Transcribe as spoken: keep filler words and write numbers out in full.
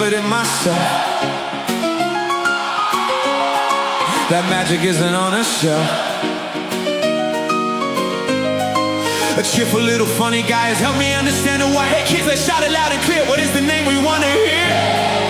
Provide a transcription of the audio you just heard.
it in myself. That magic isn't on a shelf. A cheerful little funny guy has helped me understand why. Hey kids, let's shout it loud and clear. What is the name we want to hear?